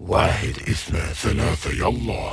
واحد اثنين ثلاثة يلا.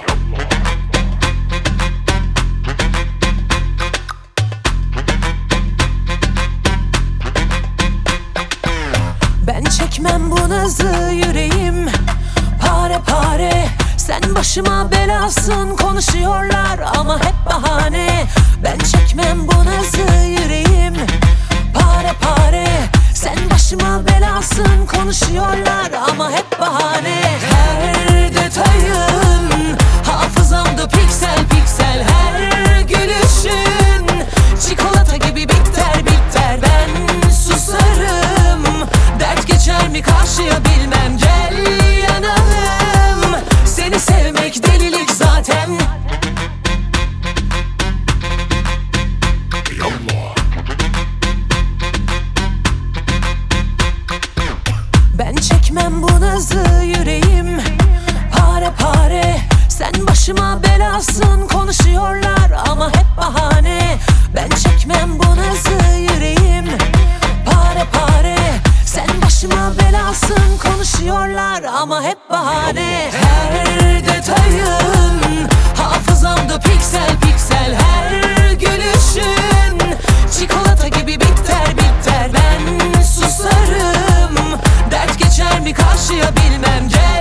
Ben çekmem bu nazı, yüreğim pare pare. Sen başıma belasın, konuşuyorlar ama hep bahane. Ben çekmem bu nazı, yüreğim pare pare. Sen başıma belasın, konuşuyorlar ama hep bahane. Her detayın hafızamda piksel piksel. Her gülüşün çikolata gibi bitter bitter. Ben susarım, dert geçer mi karşıya bilmem. Gel yanalım, seni sevmek delilik zaten. يلا. Ben çekmem bu nazı, yüreğim pare pare. Sen başıma belasın, konuşuyorlar ama hep bahane. Ben çekmem bu nazı, yüreğim pare pare. Sen başıma belasın, konuşuyorlar ama hep bahane. Her detayın hafızamda piksel piksel. Her gülüşün çikolata gibi bitter bitter. Ben susarım, dert geçer mi karşıya bilmem. Gel